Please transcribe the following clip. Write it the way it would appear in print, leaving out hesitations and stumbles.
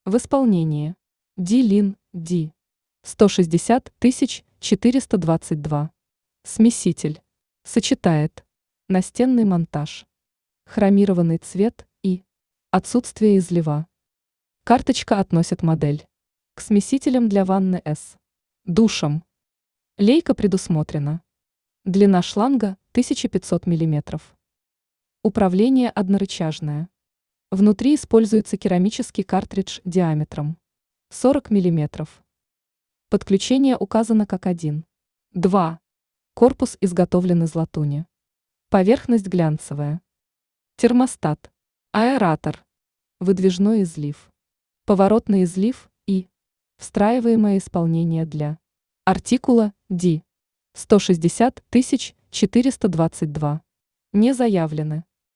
В исполнении Ди-Лин Ди 160 422. Смеситель. Сочетает настенный монтаж, хромированный цвет и отсутствие излива. Карточка относит модель к смесителям для ванны С. Душам. Лейка предусмотрена. Длина шланга 1500 мм. Управление однорычажное. Внутри используется керамический картридж диаметром 40 мм. Подключение указано как 1. 2. Корпус изготовлен из латуни. Поверхность глянцевая. Термостат. Аэратор. Выдвижной излив. Поворотный излив и встраиваемое исполнение для артикула Ди 160 422. Не заявлены.